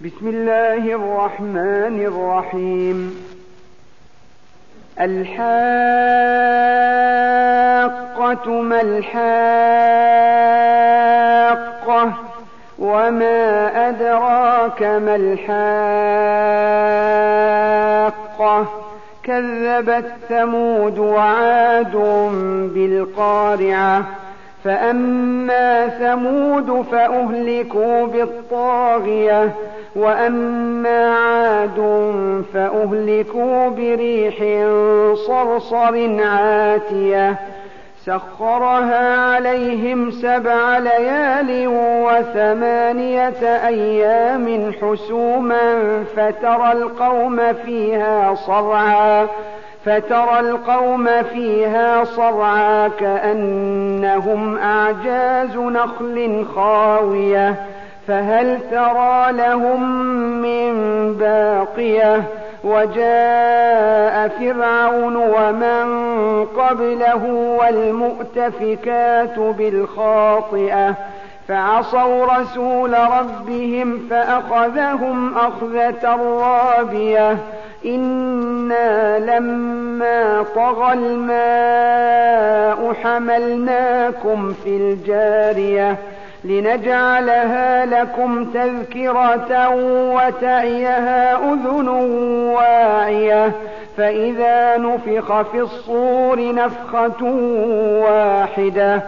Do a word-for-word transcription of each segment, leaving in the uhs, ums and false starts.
بسم الله الرحمن الرحيم. الحاقة ما الحاقة وما أدراك ما الحاقة كذبت ثمود وعاد بالقارعة فأما ثمود فأهلكوا بالطاغية وأما عاد فأهلكوا بريح صرصر عاتية سخرها عليهم سبع ليال وثمانية أيام حسوما فترى القوم فيها صرعا فترى القوم فيها صرعا كأنهم أعجاز نخل خاوية فهل ترى لهم من باقية وجاء فرعون ومن قبله والمؤتفكات بالخاطئة فعصوا رسول ربهم فأخذهم أخذة رابية إنا لما طغى الماء حملناكم في الجارية لنجعلها لكم تذكرة وتعيها أذن واعية فإذا نفخ في الصور نفخة واحدة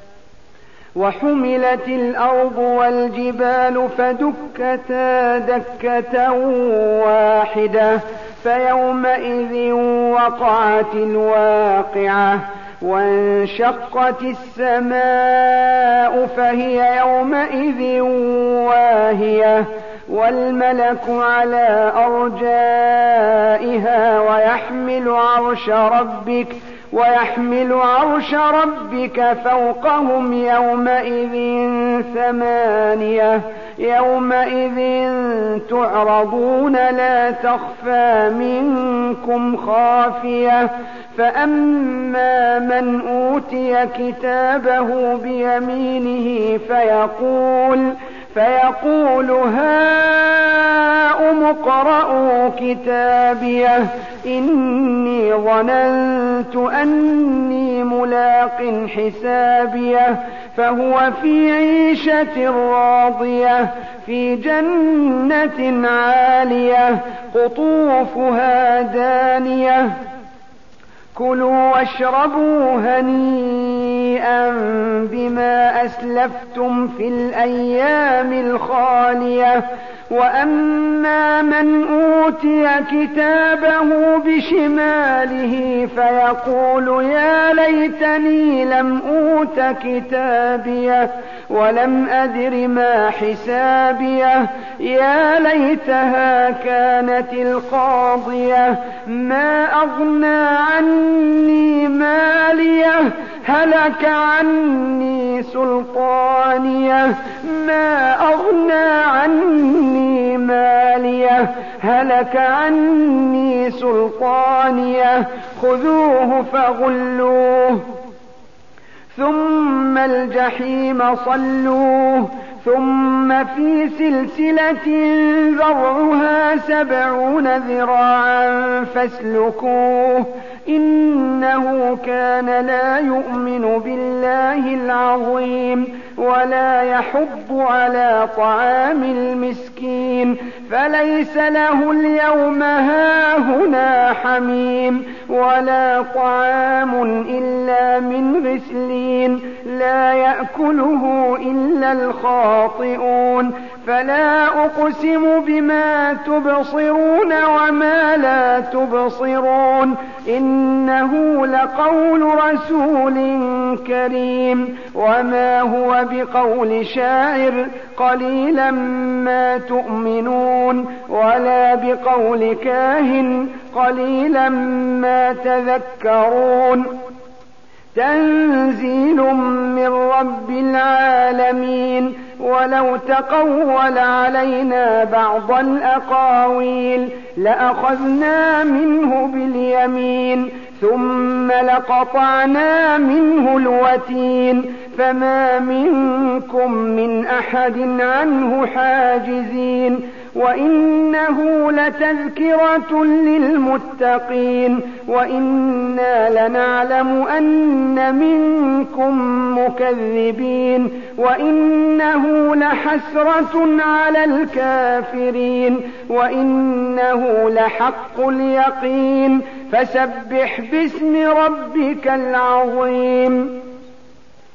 وحملت الأرض والجبال فدكتا دكة واحدة فيومئذ وقعت الواقعة وانشقت السماء فهي يومئذ واهية والملك على أرجائها ويحمل عرش ربك ويحمل عرش ربك فوقهم يومئذ ثمانية يومئذ تعرضون لا تخفى منكم خافية فأما من أوتي كتابه بيمينه فيقول فيقول هاؤم اقرءوا كتابيه إني ظننت أني ملاق حسابيه فهو في عيشة راضية في جنة عالية قطوفها دانية كلوا واشربوا هنيئا بما أسلفتم في الأيام الخالية وأما من أوتي كتابه بشماله فيقول يا ليتني لم أوت كتابيه ولم أدر ما حسابيه يا ليتها كانت القاضية ما أغنى عني ماليه هلك عني سلطانيه ما أغنى عني ماليه هلك عني سلطانيه خذوه فغلوه ثم الجحيم صلوه ثم في سلسلة ذرعها سبعون ذراعا فاسلكوه إنه كان لا يؤمن بالله العظيم ولا يحض على طعام المسكين فليس له اليوم هاهنا حميم ولا طعام إلا من غسلين لا يأكله إلا الخاطئون فلا أقسم بما تبصرون وما لا تبصرون إنه لقول رسول كريم وما هو بقول شاعر قليلا ما تؤمنون ولا بقول كاهن قليلا ما تذكرون تنزيل من رب العالمين ولو تقول علينا بعض الأقاويل لأخذنا منه باليمين ثم لقطعنا منه الوتين فما منكم من أحد عنه حاجزين وإنه لتذكرة للمتقين وإنا لنعلم أن منكم مكذبين وإنه لحسرة على الكافرين وإنه لحق اليقين فسبح باسم ربك العظيم.